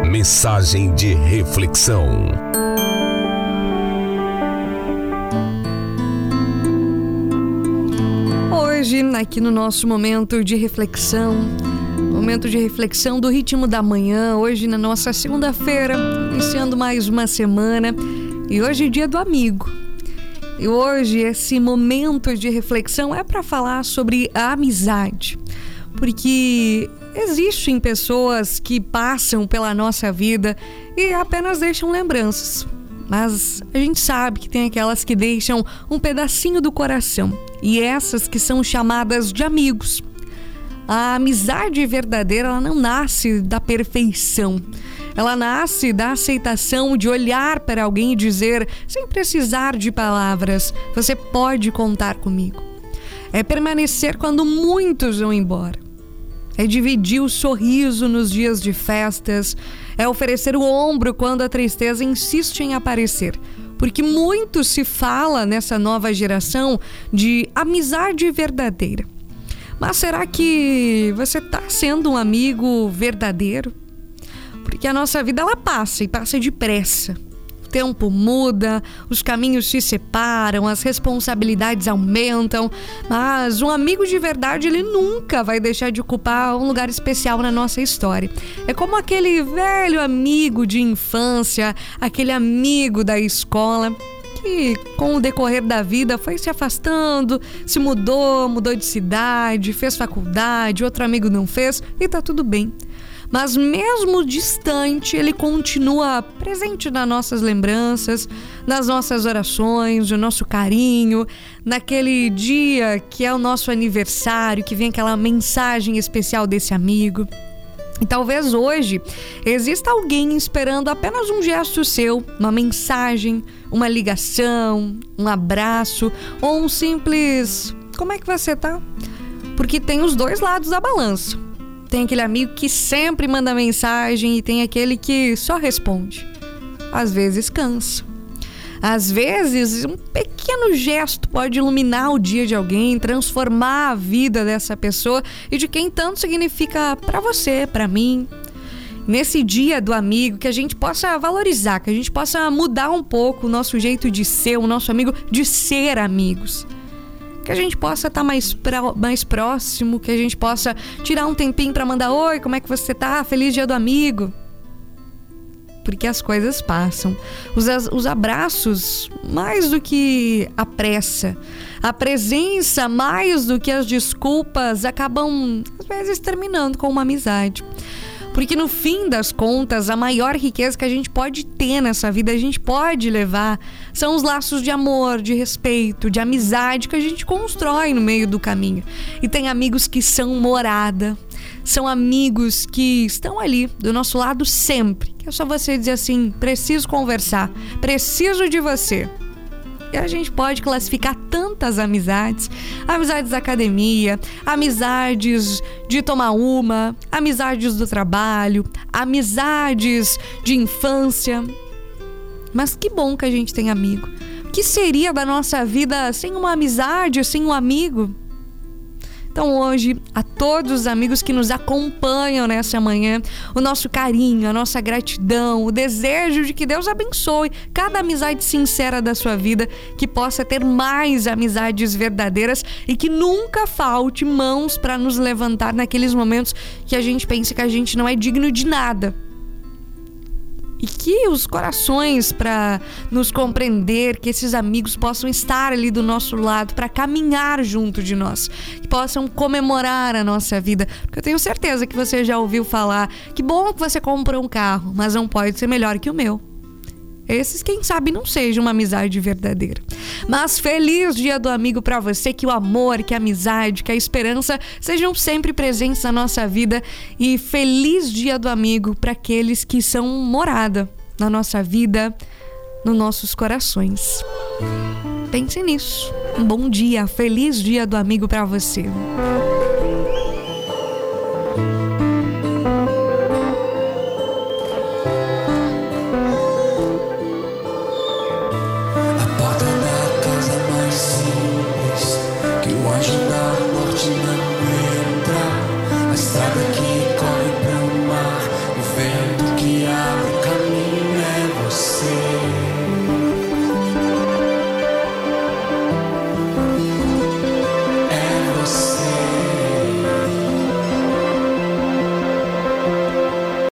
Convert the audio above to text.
Mensagem de reflexão. Hoje, aqui no nosso momento de reflexão do Ritmo da Manhã, hoje na nossa segunda-feira, iniciando mais uma semana, e hoje é dia do amigo. E hoje esse momento de reflexão é para falar sobre a amizade, porque existem pessoas que passam pela nossa vida e apenas deixam lembranças. Mas a gente sabe que tem aquelas que deixam um pedacinho do coração, e essas que são chamadas de amigos. A amizade verdadeira, ela não nasce da perfeição. Ela nasce da aceitação de olhar para alguém e dizer, sem precisar de palavras, você pode contar comigo. É permanecer quando muitos vão embora. É dividir o sorriso nos dias de festas. É oferecer o ombro quando a tristeza insiste em aparecer. Porque muito se fala nessa nova geração de amizade verdadeira. Mas será que você está sendo um amigo verdadeiro? Porque a nossa vida, ela passa e passa depressa. O tempo muda, os caminhos se separam, as responsabilidades aumentam. Mas um amigo de verdade, ele nunca vai deixar de ocupar um lugar especial na nossa história. É como aquele velho amigo de infância, aquele amigo da escola, que com o decorrer da vida foi se afastando, se mudou de cidade, fez faculdade, outro amigo não fez e tá tudo bem. Mas mesmo distante, ele continua presente nas nossas lembranças, nas nossas orações, no nosso carinho, naquele dia que é o nosso aniversário, que vem aquela mensagem especial desse amigo. E talvez hoje exista alguém esperando apenas um gesto seu, uma mensagem, uma ligação, um abraço ou um simples "como é que você tá?". Porque tem os dois lados da balança. Tem aquele amigo que sempre manda mensagem e tem aquele que só responde. Às vezes cansa. Às vezes, um pequeno gesto pode iluminar o dia de alguém, transformar a vida dessa pessoa e de quem tanto significa para você, para mim. Nesse dia do amigo, que a gente possa valorizar, que a gente possa mudar um pouco o nosso jeito de ser, o nosso amigo, de ser amigos. Que a gente possa estar mais próximo, que a gente possa tirar um tempinho para mandar "oi, como é que você tá? Feliz dia do amigo". Porque as coisas passam. Os abraços, mais do que a pressa, a presença, mais do que as desculpas, acabam, às vezes, terminando com uma amizade. Porque no fim das contas, a maior riqueza que a gente pode ter nessa vida, a gente pode levar, são os laços de amor, de respeito, de amizade que a gente constrói no meio do caminho. E tem amigos que são morada, são amigos que estão ali do nosso lado sempre. Que é só você dizer assim, preciso conversar, preciso de você. E a gente pode classificar tantas amizades. Amizades da academia, amizades de tomar uma, amizades do trabalho, amizades de infância. Mas que bom que a gente tem amigo. O que seria da nossa vida sem uma amizade, sem um amigo? Então hoje, a todos os amigos que nos acompanham nessa manhã, o nosso carinho, a nossa gratidão, o desejo de que Deus abençoe cada amizade sincera da sua vida, que possa ter mais amizades verdadeiras e que nunca falte mãos para nos levantar naqueles momentos que a gente pensa que a gente não é digno de nada. E que os corações para nos compreender, que esses amigos possam estar ali do nosso lado para caminhar junto de nós, que possam comemorar a nossa vida, porque eu tenho certeza que você já ouviu falar, que bom que você comprou um carro, mas não pode ser melhor que o meu. Esses, quem sabe, não seja uma amizade verdadeira. Mas feliz dia do amigo para você, que o amor, que a amizade, que a esperança sejam sempre presentes na nossa vida. E feliz dia do amigo para aqueles que são morada na nossa vida, nos nossos corações. Pense nisso. Um bom dia, feliz dia do amigo para você.